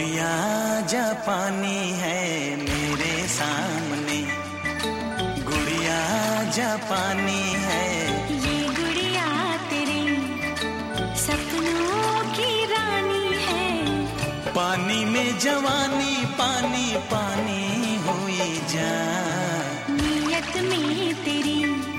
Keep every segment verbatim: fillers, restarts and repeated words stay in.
गुड़िया जापानी है मेरे सामने, गुड़िया जापानी है। ये गुड़िया तेरे सपनों की रानी है। पानी में जवानी पानी पानी हुई जा। नियत में तेरी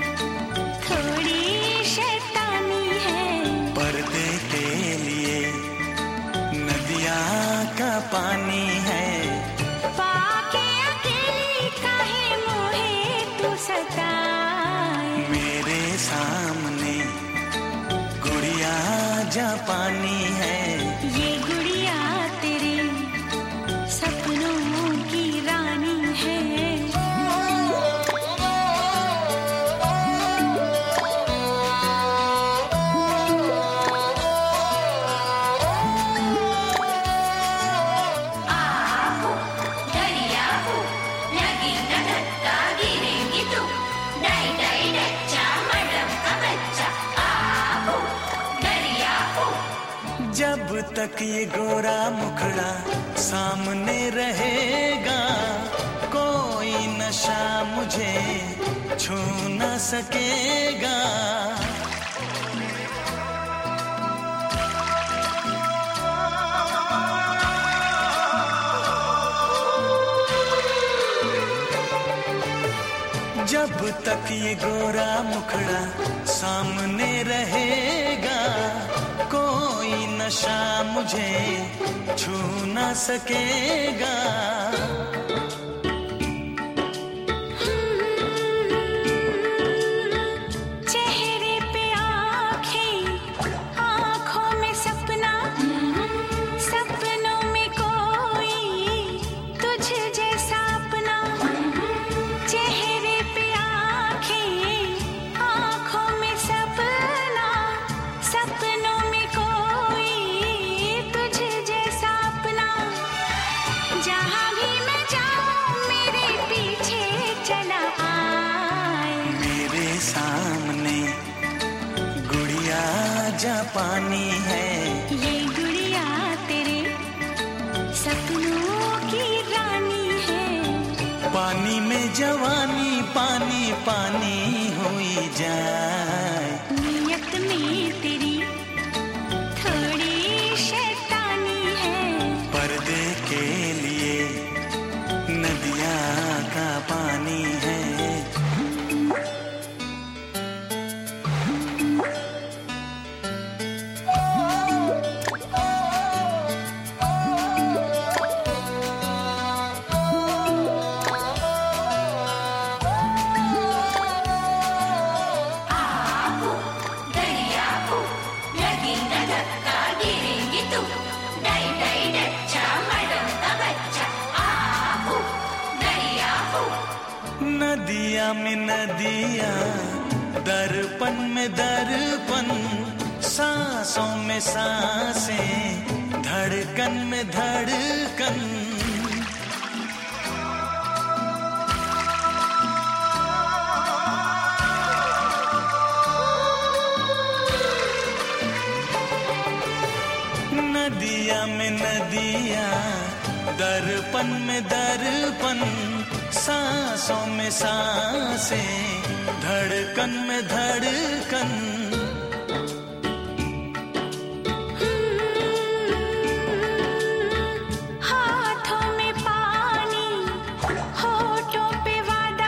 थोड़ी शैतानी है। पर्दे के लिए नदिया का पानी है। पाके अकेली काहे मोहे तू सताए। मेरे सामने गुड़िया जापानी है। ये गुड़िया तेरे सपनों की रानी है। जब तक ये गोरा मुखड़ा सामने रहेगा, कोई नशा मुझे छू न सकेगा। जब तक ये गोरा मुखड़ा सामने रहेगा, कोई नशा मुझे छू न सकेगा। चेहरे पे आँखें, आँखों में सपना, सपनों में कोई तुझ जैसा अपना। चेहरे पे आँखें, आँखों में सपना, सपनों में कोई तुझ जैसा अपना। जहाँ भी मैं जाऊँ मेरे पीछे चला आए। मेरे सामने गुड़िया जापानी है। ये गुड़िया तेरे सपनों की रानी है। पानी में जवानी पानी पानी हुई जाए। नियत में तेरी थोड़ी शैतानी है। पर्दे के लिए नदिया का पानी है। नदिया में नदिया, दर्पण में दर्पण, सांसों में सांसें, धड़कन में धड़कन। नदिया में नदिया, दर्पण में दर्पण, सांसों में सांसें, धड़कन में धड़कन। हाथों में पानी, होठों पे वादा,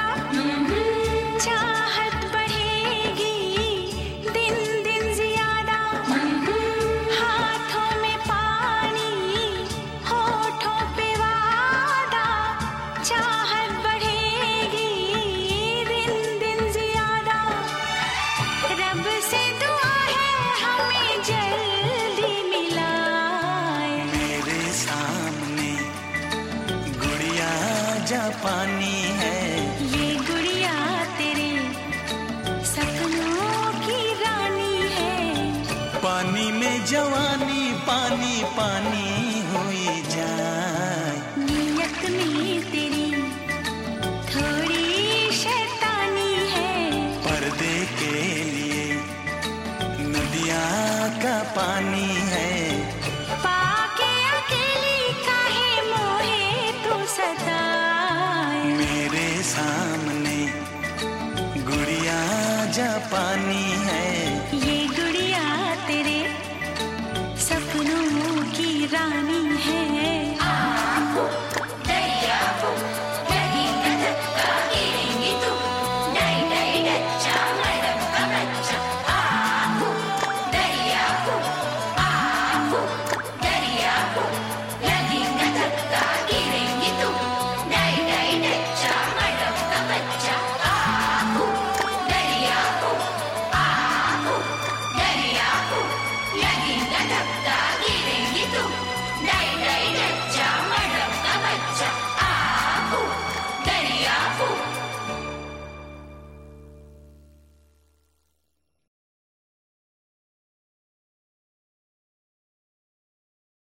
चाहत बढ़ेगी दिन दिन ज्यादा। हाथों में पानी, होठों पे वादा, चाहत बढ़ेगी दिन दिन ज्यादा। रब से दुआ है हमें जल्दी मिलाए। मेरे सामने गुड़िया जापानी है। ये गुड़िया तेरे सपनों की रानी है। पानी में जवानी पानी पानी हुई जाए। नियत में तेरी थोड़ी शैतानी है। पर्दे के लिए नदिया का पानी है। पाके अकेली काहे पानी